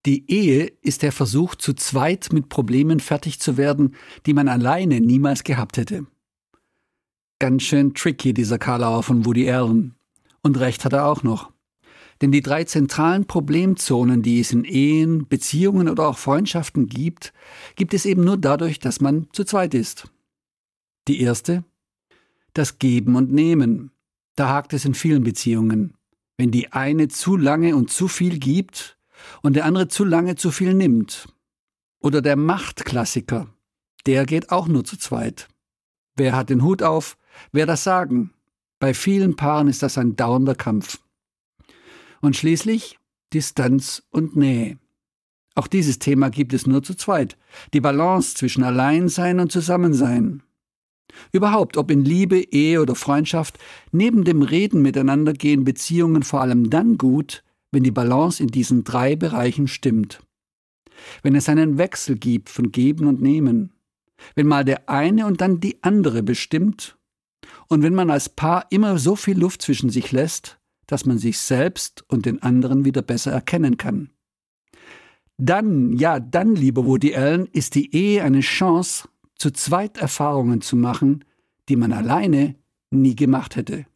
Die Ehe ist der Versuch, zu zweit mit Problemen fertig zu werden, die man alleine niemals gehabt hätte. Ganz schön tricky, dieser Karlauer von Woody Allen. Und recht hat er auch noch. Denn die 3 zentralen Problemzonen, die es in Ehen, Beziehungen oder auch Freundschaften gibt es eben nur dadurch, dass man zu zweit ist. Die erste: das Geben und Nehmen. Da hakt es in vielen Beziehungen. Wenn die eine zu lange und zu viel gibt und der andere zu lange zu viel nimmt. Oder der Machtklassiker. Der geht auch nur zu zweit. Wer hat den Hut auf? Wer das Sagen? Bei vielen Paaren ist das ein dauernder Kampf. Und schließlich Distanz und Nähe. Auch dieses Thema gibt es nur zu zweit. Die Balance zwischen Alleinsein und Zusammensein. Überhaupt, ob in Liebe, Ehe oder Freundschaft, neben dem Reden miteinander gehen Beziehungen vor allem dann gut, wenn die Balance in diesen 3 Bereichen stimmt. Wenn es einen Wechsel gibt von Geben und Nehmen. Wenn mal der eine und dann die andere bestimmt. Und wenn man als Paar immer so viel Luft zwischen sich lässt, dass man sich selbst und den anderen wieder besser erkennen kann. Dann, lieber Woody Allen, ist die Ehe eine Chance, zu zweit Erfahrungen zu machen, die man alleine nie gemacht hätte.